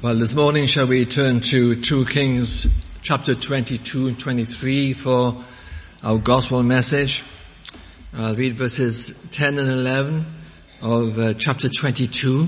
Well, this morning shall we turn to 2 Kings chapter 22 and 23 for our gospel message. I'll read verses 10 and 11 of chapter 22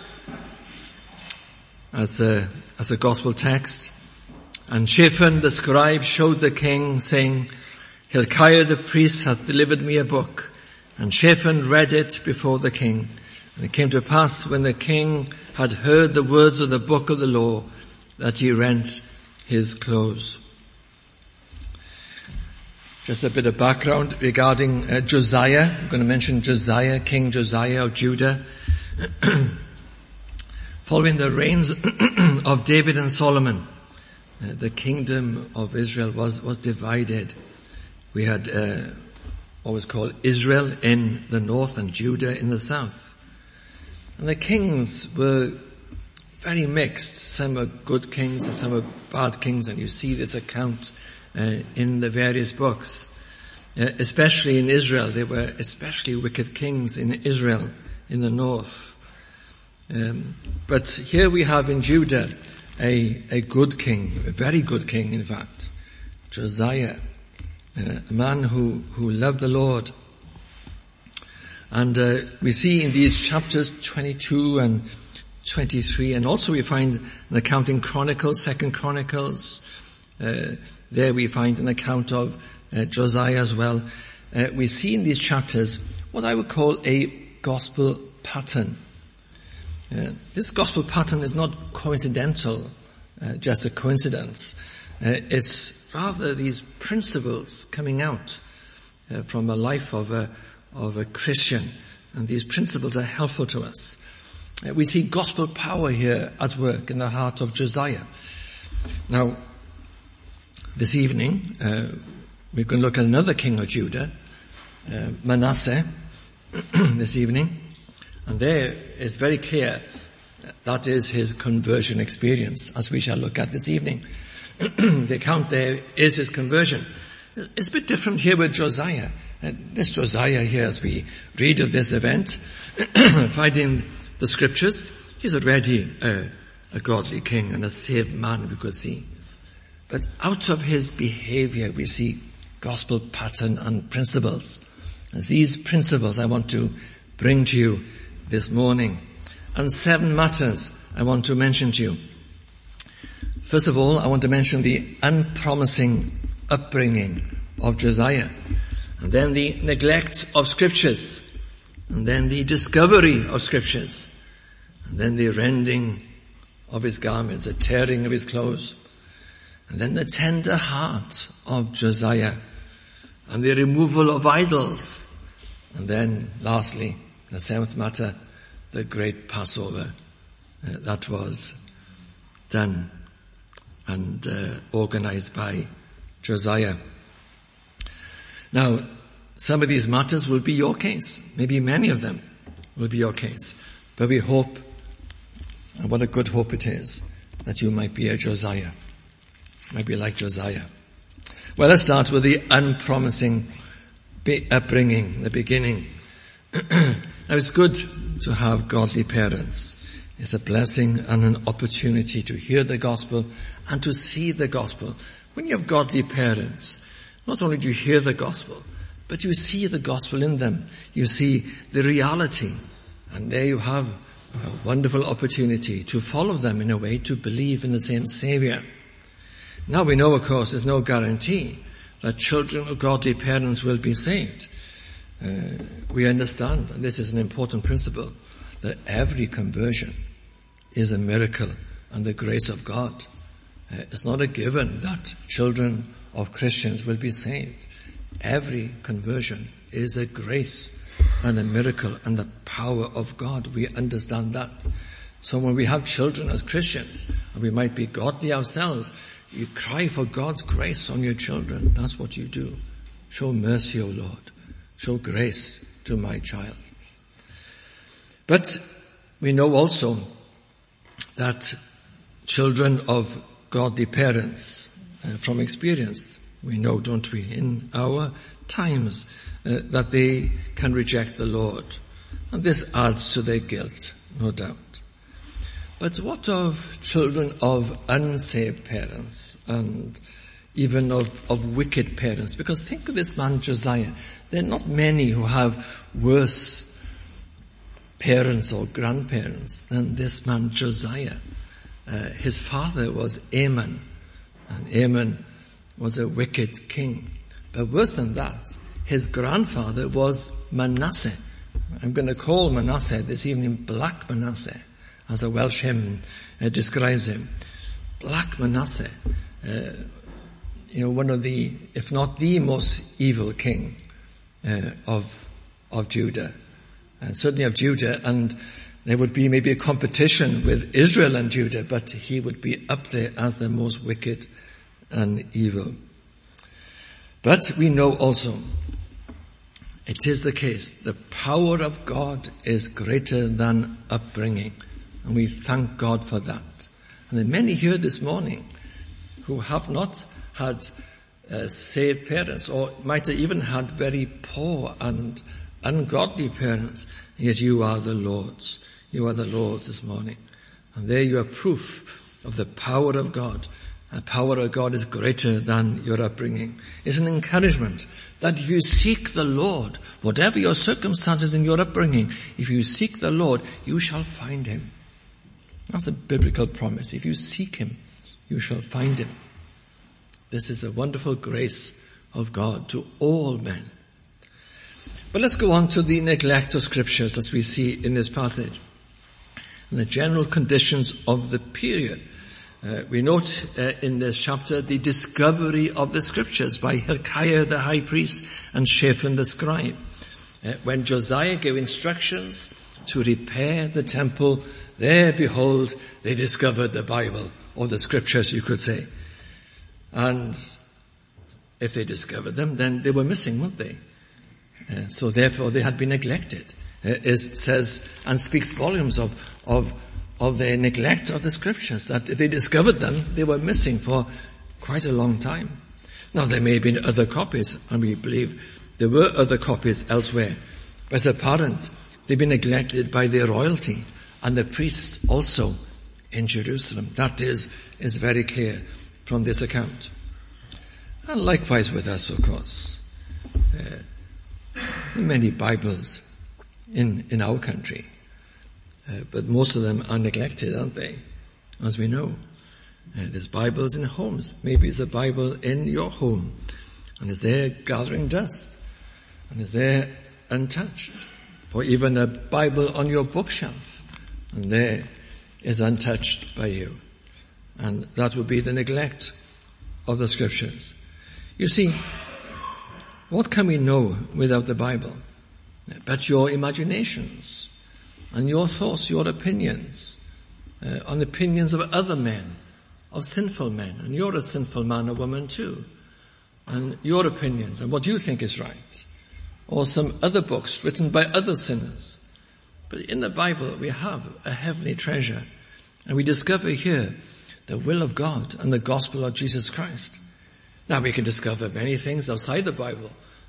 as a gospel text. And Shaphan the scribe showed the king, saying, Hilkiah the priest hath delivered me a book. And Shaphan read it before the king. And it came to pass, when the king had heard the words of the book of the law, that he rent his clothes. Just a bit of background regarding Josiah. I'm going to mention Josiah, King Josiah of Judah. Following the reigns of David and Solomon, the kingdom of Israel was divided. We had what was called Israel in the north and Judah in the south. And the kings were very mixed. Some were good kings and some were bad kings, and you see this account in the various books. Especially in Israel, there were especially wicked kings in Israel in the north. But here we have in Judah a good king, a very good king in fact, Josiah, a man who loved the Lord. And we see in these chapters 22 and 23, and also we find an account in Chronicles, 2 Chronicles. There we find an account of Josiah as well. We see in these chapters what I would call a gospel pattern. This gospel pattern is not coincidental, just a coincidence. It's rather these principles coming out from the life of a Christian, and these principles are helpful to us. We see gospel power here at work in the heart of Josiah. Now, this evening, we're going to look at another king of Judah, Manasseh, this evening, and there it's very clear that is his conversion experience, as we shall look at this evening. The account there is his conversion. It's a bit different here with Josiah. This Josiah here, as we read of this event, find in the scriptures, he's already a godly king and a saved man, we could see. But out of his behavior, we see gospel pattern and principles. As these principles I want to bring to you this morning. And 7 matters I want to mention to you. First of all, I want to mention the unpromising upbringing of Josiah. And then the neglect of scriptures. And then the discovery of scriptures. And then the rending of his garments, the tearing of his clothes. And then the tender heart of Josiah. And the removal of idols. And then lastly, the 7th matter, the great Passover that was done and organized by Josiah. Now, some of these matters will be your case. Maybe many of them will be your case. But we hope, and what a good hope it is, that you might be a Josiah. Might be like Josiah. Well, let's start with the unpromising upbringing, the beginning. Now, it's good to have godly parents. It's a blessing and an opportunity to hear the gospel and to see the gospel. When you have godly parents, not only do you hear the gospel, but you see the gospel in them. You see the reality. And there you have a wonderful opportunity to follow them in a way, to believe in the same Savior. Now we know, of course, there's no guarantee that children of godly parents will be saved. We understand, and this is an important principle, that every conversion is a miracle and the grace of God. It's not a given that children of Christians will be saved. Every conversion is a grace and a miracle and the power of God. We understand that. So when we have children as Christians, and we might be godly ourselves, you cry for God's grace on your children. That's what you do. Show mercy, O Lord. Show grace to my child. But we know also that children of godly parents, from experience, we know, don't we, in our times, that they can reject the Lord. And this adds to their guilt, no doubt. But what of children of unsaved parents and even of wicked parents? Because think of this man Josiah. There are not many who have worse parents or grandparents than this man Josiah. His father was Amon, and Amon was a wicked king. But worse than that, his grandfather was Manasseh. I'm going to call Manasseh this evening Black Manasseh, as a Welsh hymn describes him. Black Manasseh, one of the, if not the most evil king of Judah. Certainly of Judah, and there would be maybe a competition with Israel and Judah, but he would be up there as the most wicked and evil. But we know also, it is the case, the power of God is greater than upbringing, and we thank God for that. And there are many here this morning who have not had saved parents, or might have even had very poor and ungodly parents, yet you are the Lord's. You are the Lord's this morning. And there you are proof of the power of God. The power of God is greater than your upbringing. It's an encouragement that if you seek the Lord, whatever your circumstances in your upbringing, if you seek the Lord, you shall find him. That's a biblical promise. If you seek him, you shall find him. This is a wonderful grace of God to all men. But let's go on to the neglect of scriptures as we see in this passage. And the general conditions of the period. We note in this chapter the discovery of the scriptures by Hilkiah the high priest and Shaphan the scribe. When Josiah gave instructions to repair the temple, there, behold, they discovered the Bible, or the scriptures, you could say. And if they discovered them, then they were missing, weren't they? So therefore they had been neglected. It says and speaks volumes of their neglect of the scriptures, that if they discovered them, they were missing for quite a long time. Now there may have been other copies, and we believe there were other copies elsewhere. But as apparent, they've been neglected by their royalty and the priests also in Jerusalem. That is very clear from this account. And likewise with us, of course. Many Bibles in our country, but most of them are neglected, aren't they? As we know, there's Bibles in homes. Maybe it's a Bible in your home, and is there gathering dust, and is there untouched, or even a Bible on your bookshelf, and there is untouched by you, and that would be the neglect of the scriptures. You see, what can we know without the Bible? But your imaginations and your thoughts, your opinions, on opinions of other men, of sinful men. And you're a sinful man or woman too. And your opinions and what you think is right. Or some other books written by other sinners. But in the Bible we have a heavenly treasure. And we discover here the will of God and the gospel of Jesus Christ. Now we can discover many things outside the Bible.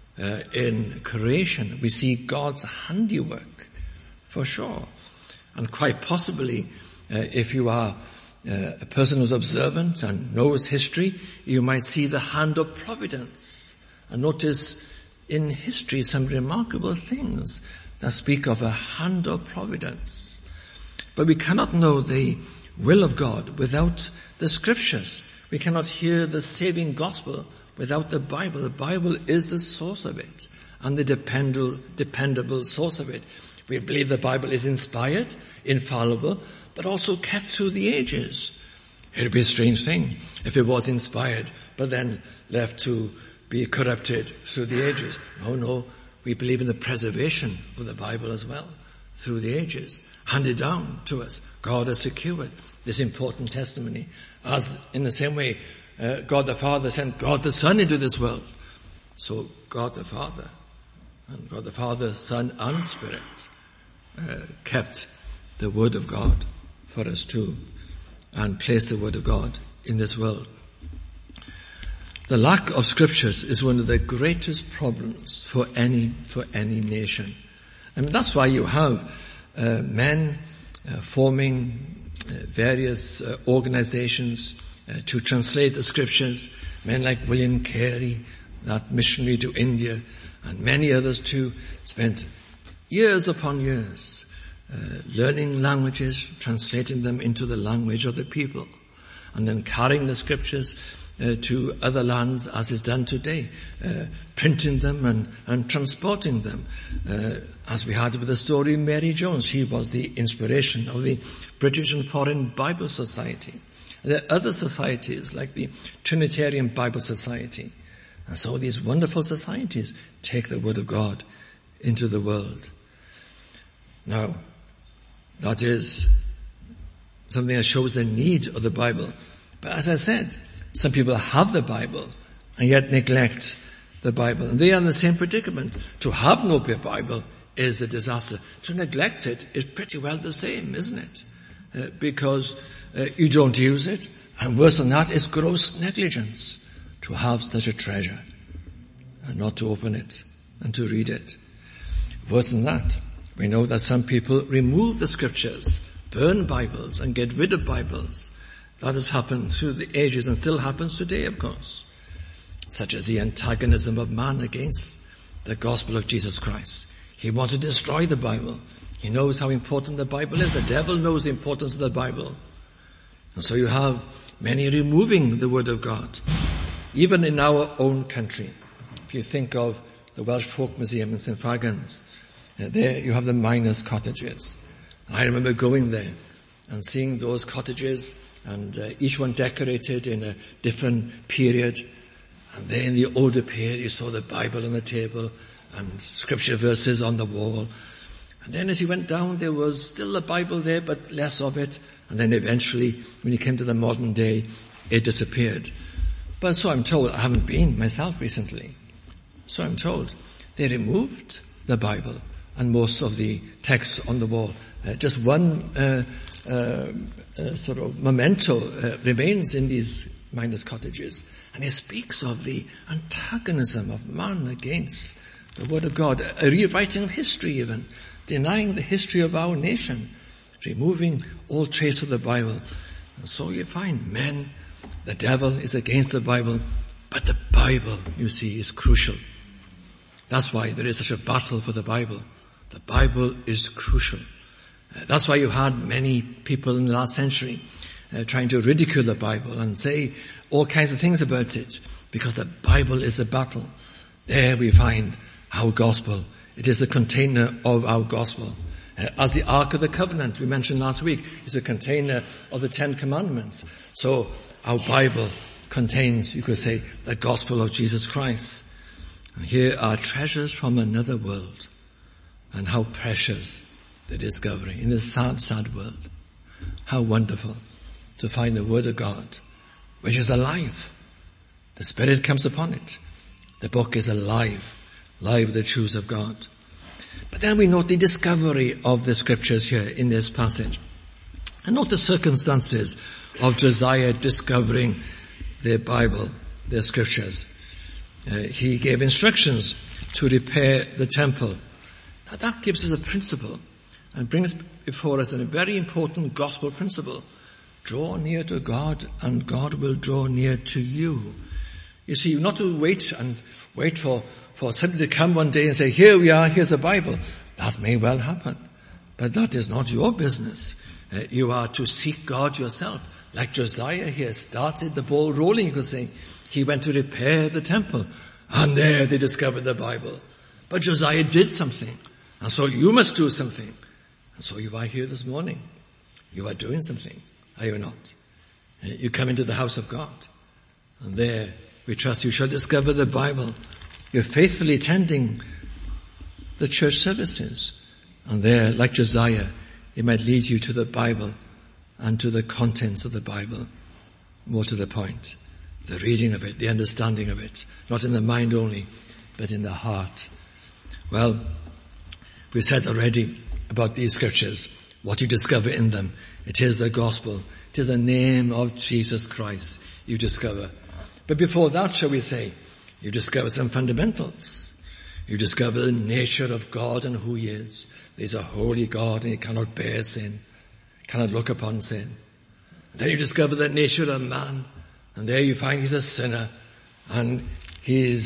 In creation, we see God's handiwork, for sure. And quite possibly, if you are a person who's observant and knows history, you might see the hand of providence. And notice in history some remarkable things that speak of a hand of providence. But we cannot know the will of God without the scriptures. We cannot hear the saving gospel without the Bible. The Bible is the source of it, and the dependable source of it. We believe the Bible is inspired, infallible, but also kept through the ages. It would be a strange thing if it was inspired, but then left to be corrupted through the ages. No, we believe in the preservation of the Bible as well, through the ages, handed down to us. God has secured this important testimony, as in the same way God the Father sent God the Son into this world. So God the Father, and God the Father, Son and Spirit kept the Word of God for us too, and placed the Word of God in this world. The lack of scriptures is one of the greatest problems for any nation. And that's why you have men forming various organizations to translate the scriptures. Men like William Carey, that missionary to India, and many others too, spent years upon years learning languages, translating them into the language of the people, and then carrying the scriptures to other lands as is done today, printing them and transporting them. As we had with the story of Mary Jones, she was the inspiration of the British and Foreign Bible Society. There are other societies like the Trinitarian Bible Society. And so these wonderful societies take the Word of God into the world. Now, that is something that shows the need of the Bible. But as I said, some people have the Bible and yet neglect the Bible. And they are in the same predicament. To have no Bible is a disaster. To neglect it is pretty well the same, isn't it? Because you don't use it. And worse than that, it's gross negligence to have such a treasure and not to open it and to read it. Worse than that, we know that some people remove the scriptures, burn Bibles and get rid of Bibles. That has happened through the ages and still happens today, of course. Such as the antagonism of man against the gospel of Jesus Christ. He wants to destroy the Bible. He knows how important the Bible is. The devil knows the importance of the Bible. And so you have many removing the Word of God. Even in our own country, if you think of the Welsh Folk Museum in St. Fagans, there you have the miners' cottages. I remember going there and seeing those cottages, and each one decorated in a different period. And there in the older period you saw the Bible on the table and scripture verses on the wall. And then as you went down there was still the Bible there but less of it. And then eventually when you came to the modern day it disappeared. But so I'm told, I haven't been myself recently. So I'm told they removed the Bible and most of the texts on the wall. Just one sort of memento remains in these miners' cottages. And it speaks of the antagonism of man against the Word of God, a rewriting of history even, denying the history of our nation, removing all trace of the Bible. And so you find men, the devil is against the Bible, but the Bible, you see, is crucial. That's why there is such a battle for the Bible. The Bible is crucial. That's why you had many people in the last century trying to ridicule the Bible and say all kinds of things about it, because the Bible is the battle. There we find our gospel. It is the container of our gospel. As the Ark of the Covenant we mentioned last week is a container of the 10 Commandments. So our Bible contains, you could say, the gospel of Jesus Christ. And here are treasures from another world. And how precious the discovery in this sad, sad world. How wonderful to find the Word of God, which is alive. The Spirit comes upon it. The book is alive, live with the truths of God. But then we note the discovery of the scriptures here in this passage. And note the circumstances of Josiah discovering the Bible, the scriptures. He gave instructions to repair the temple. Now that gives us a principle and brings before us a very important gospel principle. Draw near to God and God will draw near to you. You see, not to wait for somebody to come one day and say, here we are, here's a Bible. That may well happen, but that is not your business. You are to seek God yourself. Like Josiah here started the ball rolling, you could say. He went to repair the temple, and there they discovered the Bible. But Josiah did something, and so you must do something. And so you are here this morning. You are doing something, are you not? You come into the house of God, and there we trust you shall discover the Bible. You're faithfully attending the church services. And there, like Josiah, it might lead you to the Bible and to the contents of the Bible. More to the point, the reading of it, the understanding of it, not in the mind only, but in the heart. Well, we said already about these scriptures, what you discover in them. It is the gospel. It is the name of Jesus Christ you discover. But before that, shall we say, you discover some fundamentals. You discover the nature of God and who He is. There's a holy God and He cannot bear sin. cannot look upon sin. Then you discover the nature of man, and there you find he's a sinner, and he's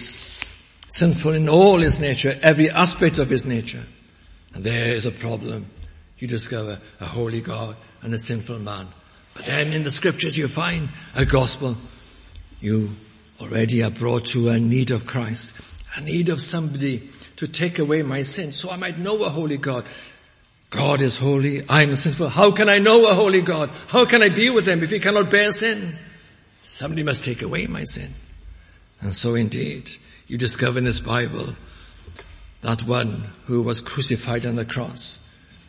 sinful in all his nature, every aspect of his nature. And there is a problem. You discover a holy God and a sinful man. But then in the scriptures you find a gospel. You already are brought to a need of Christ, a need of somebody to take away my sin so I might know a holy God. God is holy, I am sinful. How can I know a holy God? How can I be with him if he cannot bear sin? Somebody must take away my sin. And so indeed, you discover in this Bible that one who was crucified on the cross,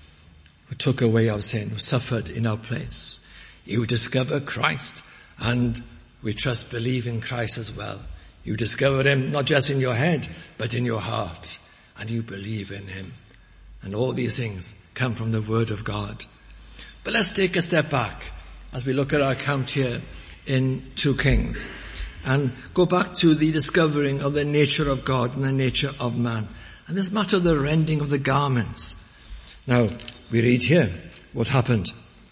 who took away our sin, who suffered in our place. You discover Christ, and we trust believe in Christ as well. You discover him not just in your head, but in your heart, and you believe in him. And all these things come from the Word of God. But let's take a step back as we look at our account here in 2 Kings and go back to the discovering of the nature of God and the nature of man. And this matter of the rending of the garments. Now, we read here what happened.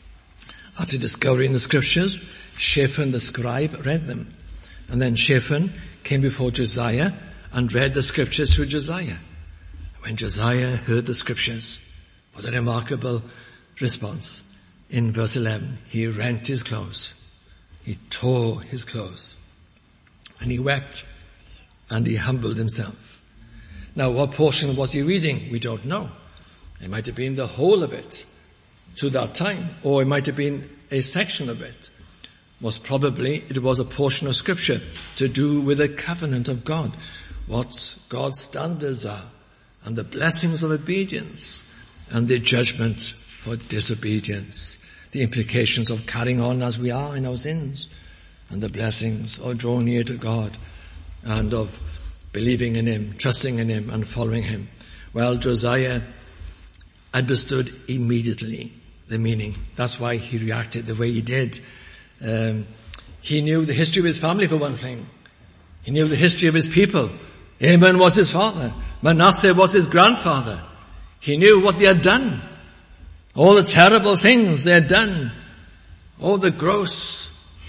After discovering the scriptures, Shaphan the scribe read them. And then Shaphan came before Josiah and read the scriptures to Josiah. When Josiah heard the scriptures, what a remarkable response. In verse 11, he rent his clothes. He tore his clothes. And he wept and he humbled himself. Now, what portion was he reading? We don't know. It might have been the whole of it to that time, or it might have been a section of it. Most probably it was a portion of scripture to do with the covenant of God, what God's standards are, and the blessings of obedience, and the judgment for disobedience, the implications of carrying on as we are in our sins, and the blessings of drawing near to God, and of believing in him, trusting in him, and following him. Well, Josiah understood immediately the meaning. That's why he reacted the way he did. He knew the history of his family, for one thing. He knew the history of his people. Amon was his father. Manasseh was his grandfather. He knew what they had done. All the terrible things they had done. All the gross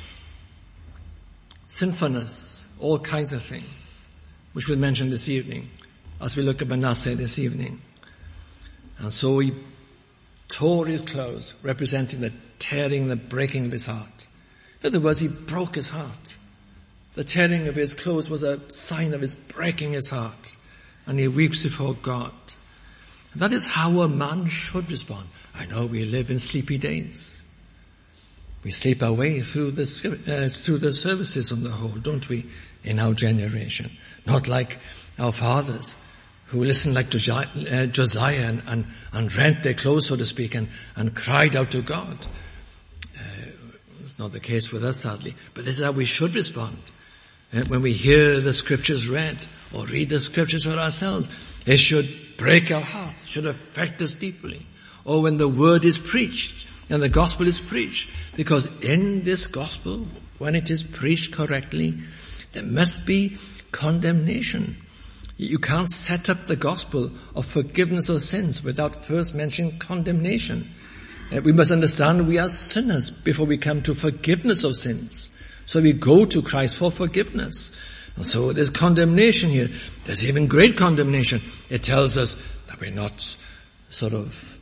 sinfulness. All kinds of things, which we'll mention this evening, as we look at Manasseh this evening. And so he tore his clothes, representing the tearing, the breaking of his heart. In other words, he broke his heart. The tearing of his clothes was a sign of his breaking his heart. And he weeps before God. And that is how a man should respond. I know we live in sleepy days. We sleep our way through the services on the whole, don't we, in our generation? Not like our fathers, who listened like Josiah and rent their clothes, so to speak, and cried out to God. It's not the case with us, sadly. But this is how we should respond. When we hear the scriptures read, or read the scriptures for ourselves, it should break our hearts, it should affect us deeply. Or when the word is preached, and the gospel is preached, because in this gospel, when it is preached correctly, there must be condemnation. You can't set up the gospel of forgiveness of sins without first mentioning condemnation. We must understand we are sinners before we come to forgiveness of sins. So we go to Christ for forgiveness. And so there's condemnation here. There's even great condemnation. It tells us that we're not sort of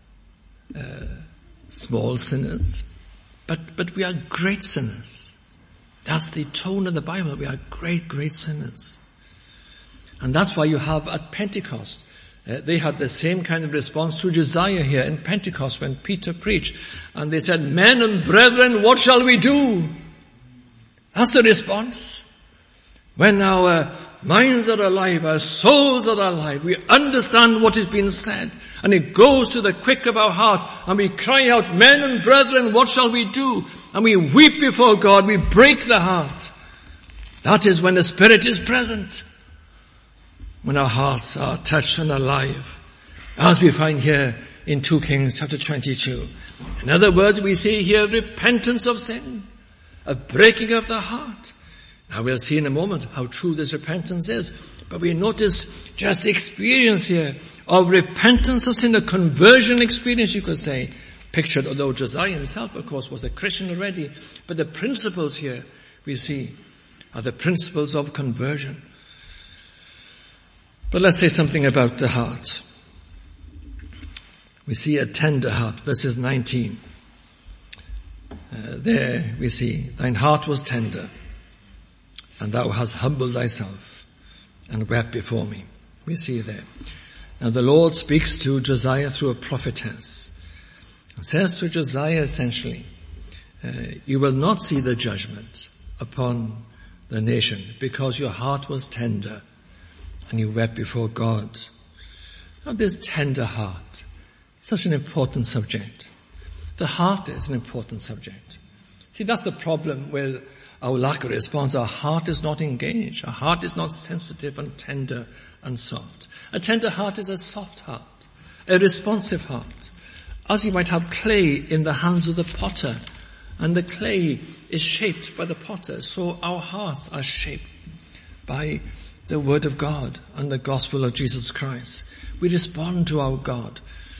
small sinners, but we are great sinners. That's the tone of the Bible. We are great, great sinners. And that's why you have at Pentecost, they had the same kind of response to Josiah here in Pentecost when Peter preached. And they said, men and brethren, what shall we do? That's the response. When our minds are alive, our souls are alive, we understand what is being said, and it goes to the quick of our hearts, and we cry out, men and brethren, what shall we do? And we weep before God, we break the heart. That is when the Spirit is present. When our hearts are touched and alive, as we find here in 2 Kings chapter 22. In other words, we see here repentance of sin, a breaking of the heart. Now we'll see in a moment how true this repentance is, but we notice just the experience here of repentance of sin, a conversion experience, you could say, pictured, although Josiah himself, of course, was a Christian already. But the principles here we see are the principles of conversion. But let's say something about the heart. We see a tender heart, verses 19. There we see, thine heart was tender, and thou hast humbled thyself and wept before me. We see there. Now the Lord speaks to Josiah through a prophetess and says to Josiah essentially, you will not see the judgment upon the nation because your heart was tender and you wept before God. Now this tender heart, such an important subject. The heart is an important subject. See, that's the problem with our lack of response. Our heart is not engaged. Our heart is not sensitive and tender and soft. A tender heart is a soft heart, a responsive heart. As you might have clay in the hands of the potter, and the clay is shaped by the potter, so our hearts are shaped by the Word of God and the gospel of Jesus Christ. We respond to our God.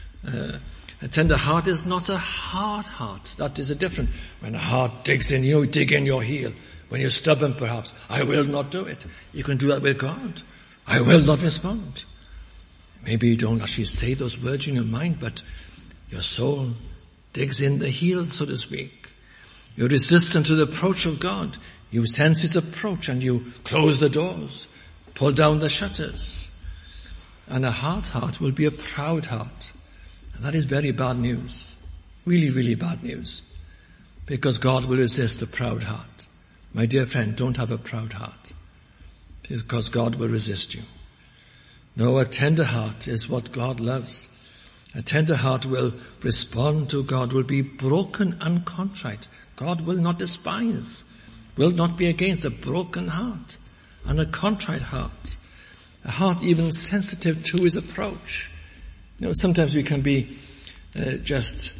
A tender heart is not a hard heart. That is a different. When a heart digs in, you dig in your heel. When you're stubborn, perhaps, I will not do it. You can do that with God. I will not respond. Maybe you don't actually say those words in your mind, but your soul digs in the heel, so to speak. You're resistant to the approach of God. You sense His approach and you close the doors, pull down the shutters. And a hard heart will be a proud heart. And that is very bad news. Really, really bad news. Because God will resist a proud heart. My dear friend, don't have a proud heart. Because God will resist you. No, a tender heart is what God loves. A tender heart will respond to God, will be broken and contrite. God will not despise, will not be against a broken heart and a contrite heart. A heart even sensitive to His approach. You know, sometimes we can be just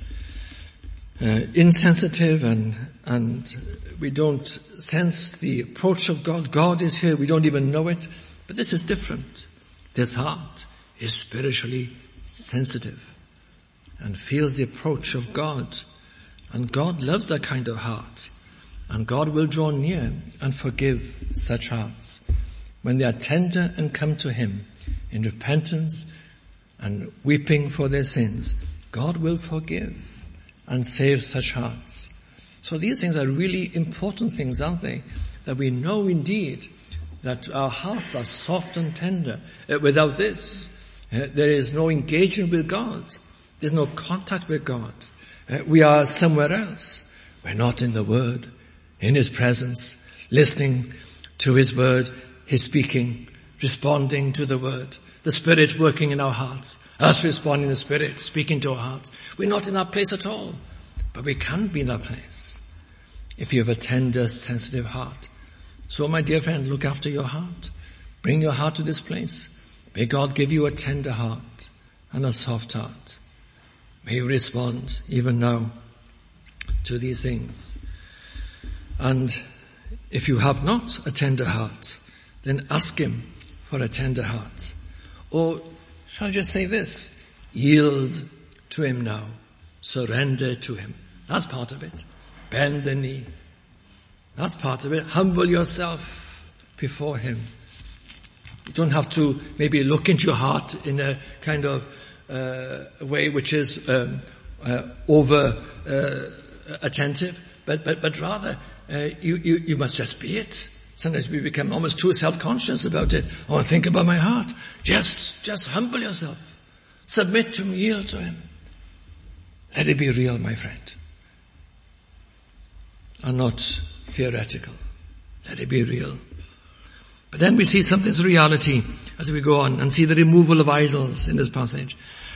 insensitive and we don't sense the approach of God. God is here, we don't even know it. But this is different. This heart is spiritually sensitive and feels the approach of God. And God loves that kind of heart. And God will draw near and forgive such hearts. When they are tender and come to Him in repentance and weeping for their sins, God will forgive and save such hearts. So these things are really important things, aren't they? That we know indeed that our hearts are soft and tender. Without this, there is no engagement with God. There's no contact with God. We are somewhere else. We're not in the Word, in His presence, listening to His Word, His speaking, responding to the Word, the Spirit working in our hearts, us responding to the Spirit, speaking to our hearts. We're not in that place at all, but we can be in that place if you have a tender, sensitive heart. So, my dear friend, look after your heart. Bring your heart to this place. May God give you a tender heart and a soft heart. May you respond even now to these things. And if you have not a tender heart, then ask Him for a tender heart. Or shall I just say this? Yield to Him now. Surrender to Him. That's part of it. Bend the knee. That's part of it. Humble yourself before Him. You don't have to maybe look into your heart in a kind of way which is over attentive, but rather you must just be it. Sometimes we become almost too self-conscious about it. I want to think about my heart. Just humble yourself. Submit to Him, yield to Him. Let it be real, my friend. And not theoretical. Let it be real. But then we see something's reality as we go on and see the removal of idols in this passage.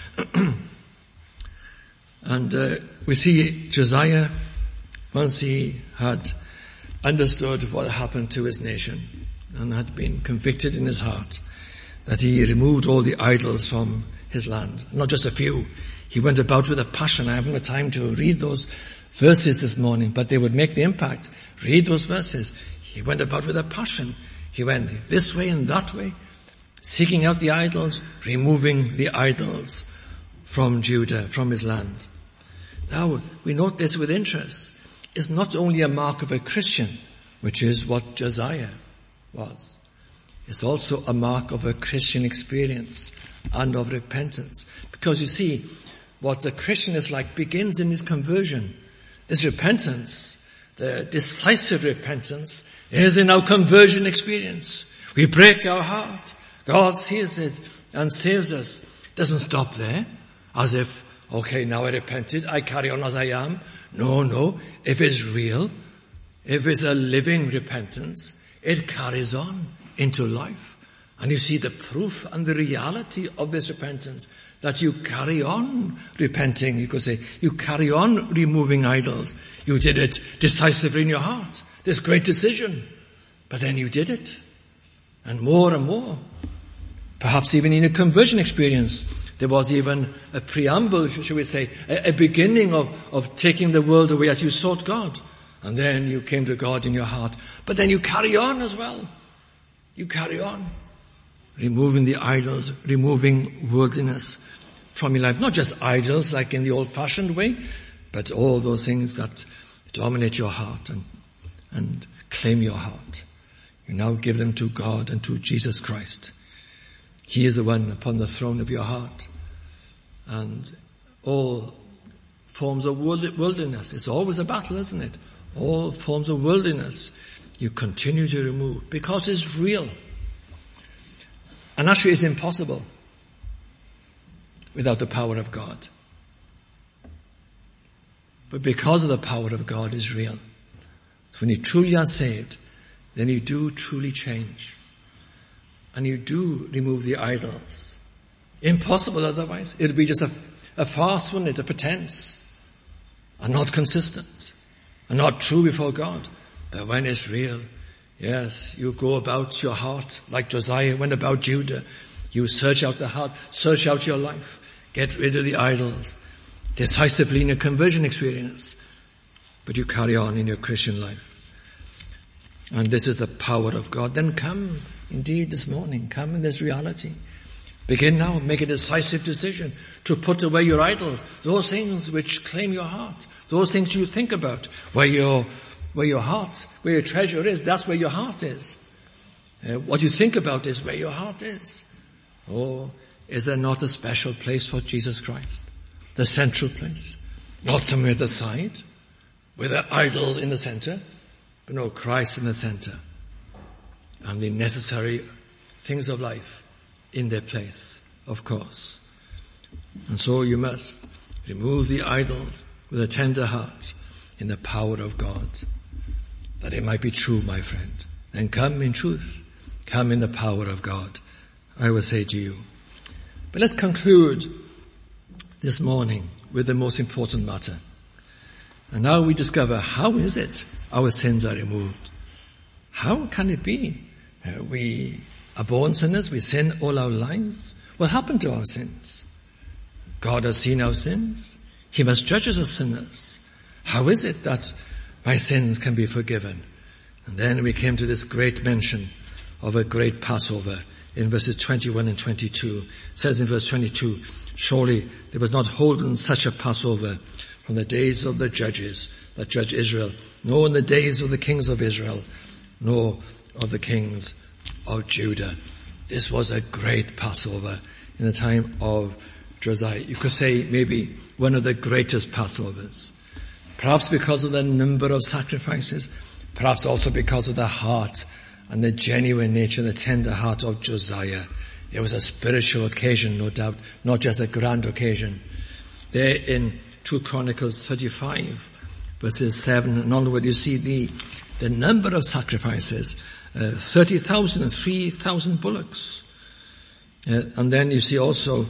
And we see Josiah, once he had understood what happened to his nation and had been convicted in his heart, that he removed all the idols from his land. Not just a few. He went about with a passion. I haven't got time to read those verses this morning, but they would make the impact. Read those verses. He went about with a passion. He went this way and that way, seeking out the idols, removing the idols from Judah, from his land. Now, we note this with interest. It's not only a mark of a Christian, which is what Josiah was. It's also a mark of a Christian experience and of repentance. Because you see, what a Christian is like begins in his conversion. This repentance, the decisive repentance, is in our conversion experience. We break our heart. God sees it and saves us. Doesn't stop there, as if, okay, now I repented, I carry on as I am. No. If it's real, if it's a living repentance, it carries on into life. And you see the proof and the reality of this repentance, that you carry on repenting, you could say. You carry on removing idols. You did it decisively in your heart. This great decision. But then you did it. And more. Perhaps even in a conversion experience, there was even a preamble, should we say, a beginning of taking the world away as you sought God. And then you came to God in your heart. But then you carry on as well. You carry on. Removing the idols, removing worldliness from your life. Not just idols like in the old-fashioned way, but all those things that dominate your heart and claim your heart. You now give them to God and to Jesus Christ. He is the one upon the throne of your heart. And all forms of worldliness. It's always a battle, isn't it? All forms of worldliness you continue to remove because it's real. And actually it's impossible without the power of God. But because of the power of God is real. So when you truly are saved, then you do truly change. And you do remove the idols. Impossible otherwise. It would be just a farce, wouldn't it? A pretense. And not consistent. And not true before God. But when it's real, yes, you go about your heart like Josiah went about Judah. You search out the heart, search out your life, get rid of the idols, decisively in your conversion experience. But you carry on in your Christian life. And this is the power of God. Then come, indeed, this morning, come in this reality. Begin now, make a decisive decision to put away your idols, those things which claim your heart, those things you think about, where your heart, where your treasure is, that's where your heart is. What you think about is where your heart is. Oh, is there not a special place for Jesus Christ? The central place. Not somewhere at the side, with an idol in the center, but no, Christ in the center. And the necessary things of life in their place, of course. And so you must remove the idols with a tender heart in the power of God. That it might be true, my friend. Then come in truth. Come in the power of God, I will say to you. But let's conclude this morning with the most important matter. And now we discover, how is it our sins are removed? How can it be? We are born sinners, we sin all our lives. What happened to our sins? God has seen our sins. He must judge us as sinners. How is it that my sins can be forgiven? And then we came to this great mention of a great Passover in verses 21 and 22. It says in verse 22, surely there was not holden such a Passover from the days of the judges that judge Israel, nor in the days of the kings of Israel, nor of the kings of Judah. This was a great Passover in the time of Josiah. You could say maybe one of the greatest Passovers. Perhaps because of the number of sacrifices, perhaps also because of the heart and the genuine nature, the tender heart of Josiah. It was a spiritual occasion, no doubt, not just a grand occasion. There in 2 Chronicles 35, verses 7 and onward, you see the number of sacrifices, 30,000 and 3,000 bullocks. And then you see also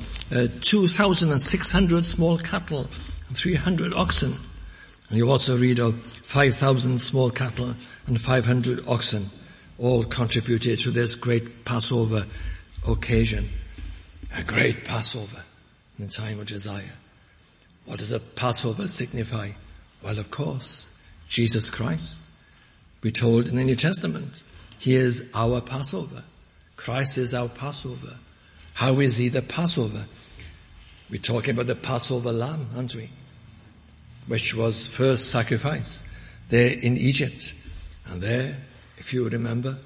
2,600 small cattle and 300 oxen. And you also read of 5,000 small cattle and 500 oxen, all contributed to this great Passover occasion. A great Passover in the time of Josiah. What does a Passover signify? Well, of course, Jesus Christ. We're told in the New Testament, He is our Passover. Christ is our Passover. How is He the Passover? We're talking about the Passover lamb, aren't we? which was first sacrificed there in Egypt. And there, if you remember,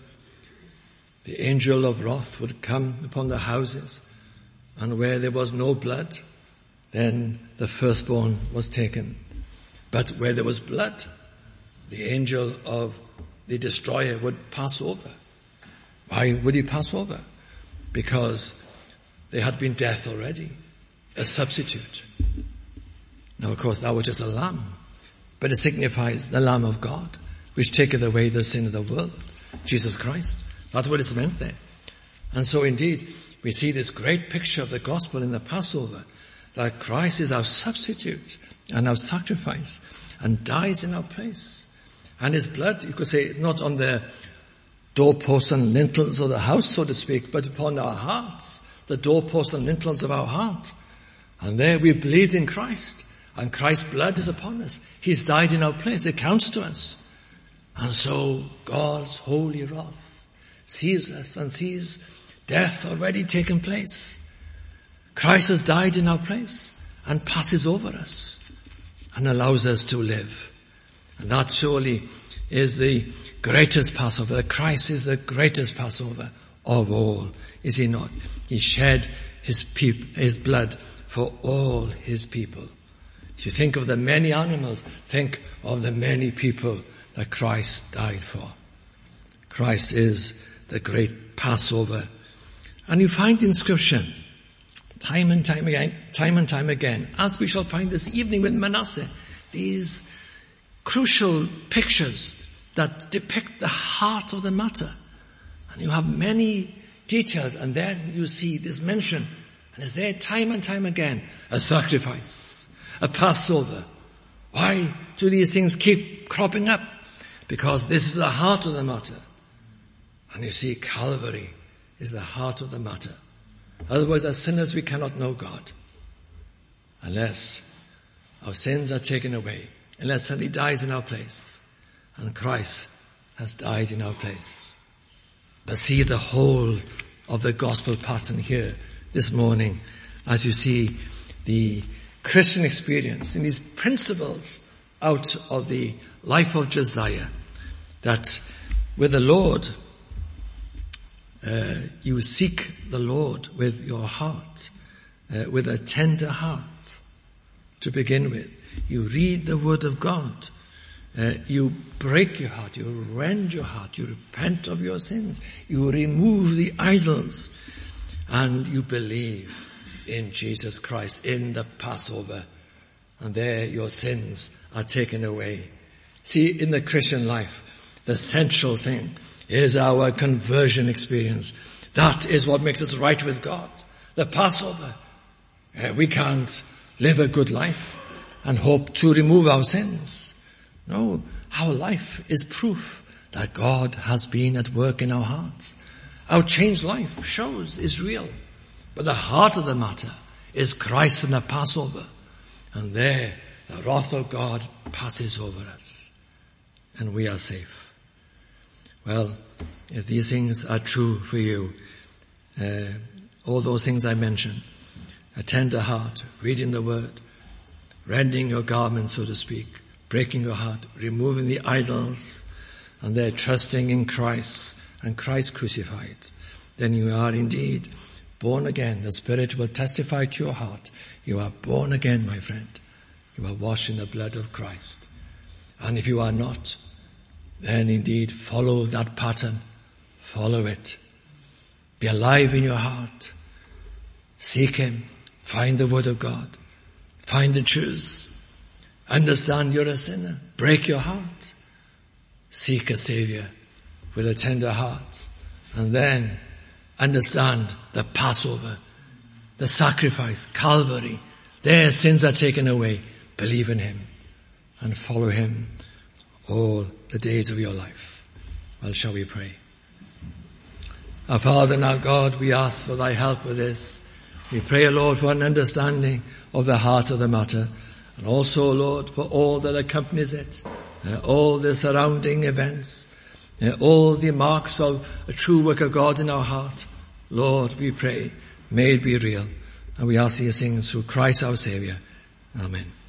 the angel of wrath would come upon the houses, and where there was no blood, then the firstborn was taken. But where there was blood, the angel of the destroyer would pass over. Why would he pass over? Because there had been death already, a substitute. Now, of course, that was just a lamb, but it signifies the Lamb of God, which taketh away the sin of the world, Jesus Christ. That's what it's meant there. And so indeed, we see this great picture of the gospel in the Passover, that Christ is our substitute and our sacrifice and dies in our place. And his blood, you could say, is not on the doorposts and lintels of the house, so to speak, but upon our hearts, the doorposts and lintels of our heart. And there we believed in Christ, and Christ's blood is upon us. He's died in our place. It counts to us. And so God's holy wrath sees us and sees death already taken place. Christ has died in our place and passes over us and allows us to live. And that surely is the greatest Passover. Christ is the greatest Passover of all, is he not? He shed his blood for all his people. If you think of the many animals, think of the many people that Christ died for. Christ is the great Passover. And you find in Scripture, time and time again, as we shall find this evening with Manasseh, these crucial pictures that depict the heart of the matter. And you have many details, and then you see this mention, and it's there time and time again, a sacrifice, a Passover. Why do these things keep cropping up? Because this is the heart of the matter. And you see, Calvary is the heart of the matter. Otherwise, as sinners, we cannot know God unless our sins are taken away, unless somebody dies in our place. And Christ has died in our place. But see the whole of the gospel pattern here this morning as you see the Christian experience and these principles out of the life of Josiah, that with the Lord, you seek the Lord with your heart, with a tender heart to begin with. You read the word of God. You break your heart. You rend your heart. You repent of your sins. You remove the idols. And you believe in Jesus Christ, in the Passover. And there your sins are taken away. See, in the Christian life, the central thing is our conversion experience. That is what makes us right with God. The Passover. We can't live a good life and hope to remove our sins. No, our life is proof that God has been at work in our hearts. Our changed life shows is real. But the heart of the matter is Christ in the Passover. And there, the wrath of God passes over us. And we are safe. Well, if these things are true for you, all those things I mentioned, a tender heart, reading the word, rending your garments, so to speak, breaking your heart, removing the idols, and there trusting in Christ and Christ crucified, then you are indeed born again. The Spirit will testify to your heart. You are born again, my friend. You are washed in the blood of Christ. And if you are not, then indeed follow that pattern. Follow it. Be alive in your heart. Seek Him. Find the Word of God. Find the truth. Understand you're a sinner. Break your heart. Seek a Savior with a tender heart. And then understand the Passover, the sacrifice, Calvary. Their sins are taken away. Believe in Him and follow Him all the days of your life. Well, shall we pray? Our Father and our God, we ask for Thy help with this. We pray, Lord, for an understanding of the heart of the matter, and also, Lord, for all that accompanies it, all the surrounding events, all the marks of a true work of God in our heart. Lord, we pray, may it be real. And we ask these things through Christ our Saviour. Amen.